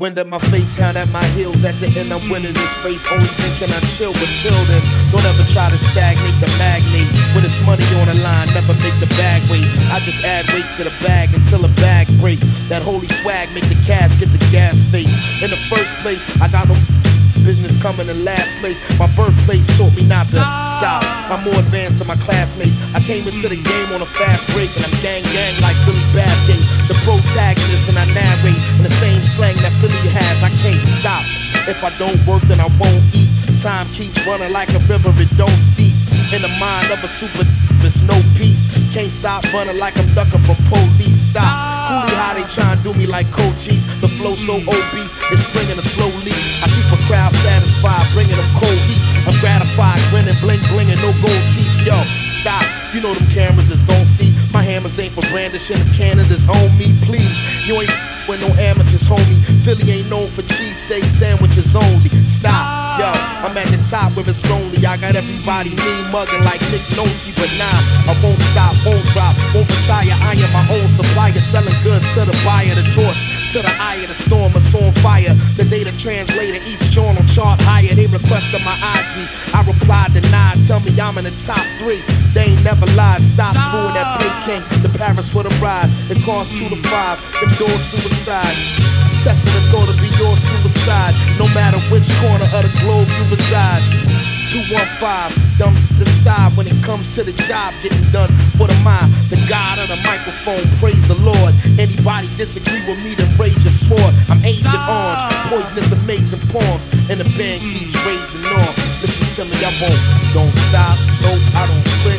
Wind at my face, hand at my heels. At the end, I'm winning this race. Only thinking I chill with children. Don't ever try to stagnate the magnate. When it's money on the line, never make the bag wait. I just add weight to the bag until the bag break. That holy swag make the cash get the gas face. In the first place, I got no business coming in last place. My birthplace taught me not to stop. I'm more advanced than my classmates. I came into the game on a fast break, and I'm gang like Billy Bathgate, the protagonist, and I narrate in the same slang that Philly has. I can't stop. If I don't work, then I won't eat. Time keeps running like a river, it don't cease. In the mind of a super, there's no peace. Can't stop running like I'm ducking from police. Stop. Coolie how they try and do me like coaches. The flow so obese, it's bringing a slow leak. I keep a crowd satisfied, bringing them cold heat. I'm gratified, grinning, bling, blinging, no gold teeth. Yo, stop. You know them cameras is gon' see. My hammers ain't for brandishing. If cannons is on me, please. You ain't with no amateurs, homie. Philly ain't known for cheesesteak sandwiches only. Stop, yo, I'm at the top where it's lonely. I got everybody mean mugging like Nick Nolte, but nah, I won't stop, won't drop, won't retire. I am my own supplier, selling goods to the buyer. The torch to the eye of the storm, it's on fire. The data translator, each journal chart higher. They requested my IG, I replied denied. Tell me I'm in the top 3. They ain't never lied. Stop doing that Peking to Paris with a ride. It costs 2 to 5. Them doors suicide. Testing the thought to be your suicide. No matter which corner of the globe you reside. 215, dumb decide when it comes to the job getting done. What am I? The God of the microphone, praise the Lord. Anybody disagree with me, then raise your sword. I'm Agent Orange, poisonous, amazing poems, and the band keeps raging on. Listen to me, I won't, don't stop, nope, I don't quit.